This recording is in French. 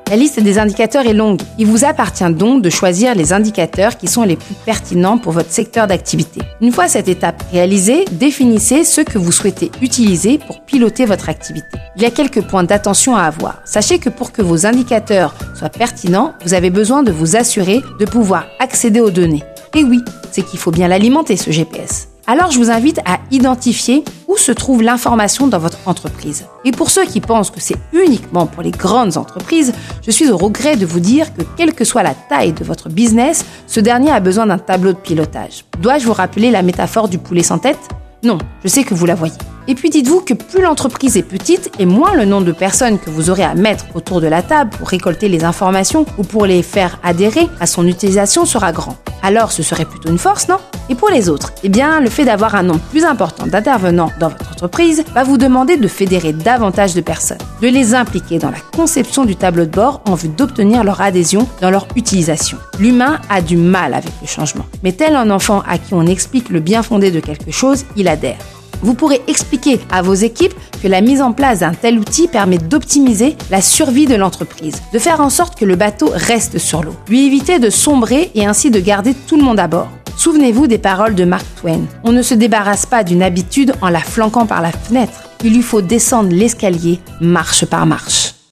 La liste des indicateurs est longue. Il vous appartient donc de choisir les indicateurs qui sont les plus pertinents pour votre secteur d'activité. Une fois cette étape réalisée, définissez ceux que vous souhaitez utiliser pour piloter votre activité. Il y a quelques points d'attention à avoir. Sachez que pour que vos indicateurs soient pertinents, vous avez besoin de vous assurer de pouvoir accéder aux données. Et oui, c'est qu'il faut bien l'alimenter ce GPS. Alors je vous invite à identifier où se trouve l'information dans votre entreprise. Et pour ceux qui pensent que c'est uniquement pour les grandes entreprises, je suis au regret de vous dire que quelle que soit la taille de votre business, ce dernier a besoin d'un tableau de pilotage. Dois-je vous rappeler la métaphore du poulet sans tête ? Non, je sais que vous la voyez. Et puis dites-vous que plus l'entreprise est petite et moins le nombre de personnes que vous aurez à mettre autour de la table pour récolter les informations ou pour les faire adhérer à son utilisation sera grand. Alors ce serait plutôt une force, non ? Et pour les autres, le fait d'avoir un nombre plus important d'intervenants dans votre entreprise va vous demander de fédérer davantage de personnes, de les impliquer dans la conception du tableau de bord en vue d'obtenir leur adhésion dans leur utilisation. L'humain a du mal avec le changement, mais tel un enfant à qui on explique le bien fondé de quelque chose, il adhère. Vous pourrez expliquer à vos équipes que la mise en place d'un tel outil permet d'optimiser la survie de l'entreprise, de faire en sorte que le bateau reste sur l'eau, lui éviter de sombrer et ainsi de garder tout le monde à bord. Souvenez-vous des paroles de Mark Twain. On ne se débarrasse pas d'une habitude en la flanquant par la fenêtre. Il lui faut descendre l'escalier marche par marche.